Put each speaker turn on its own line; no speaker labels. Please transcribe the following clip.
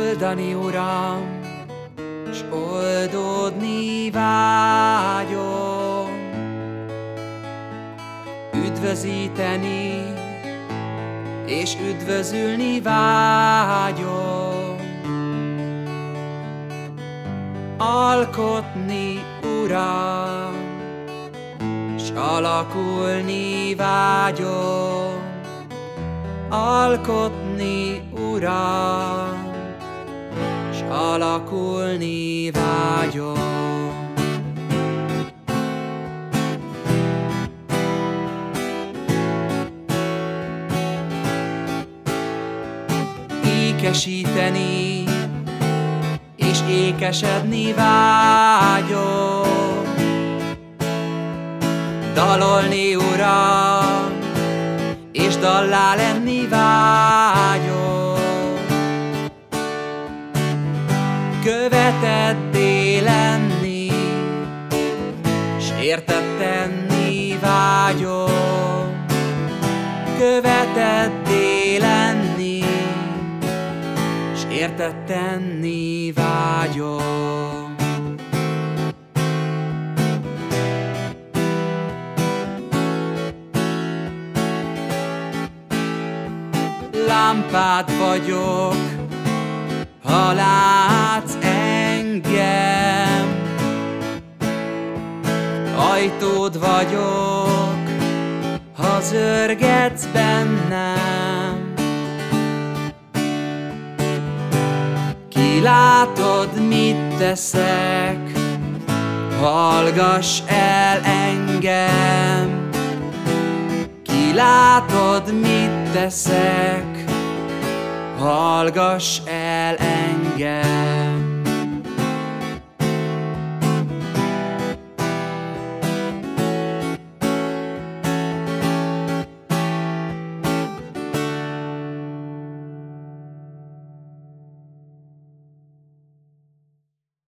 oldani, Uram, s oldódni vágyom, üdvözíteni és üdvözülni vágyom, alkotni, Uram, s alakulni vágyom, alkotni, Uram, s alakulni vágyom. Ékesíteni és ékesedni vágyom, dalolni, Uram, és dallá lenni vágyom, követeddé lenni, s érted tenni vágyom, követeddé lenni, s érted tenni vágyom. Lámpád vagyok, ha látsz engem, ajtód vagyok, ha zörgetsz bennem. Kilátod, mit teszek, hallgass el engem. Kilátod, mit teszek, hallgass el engem.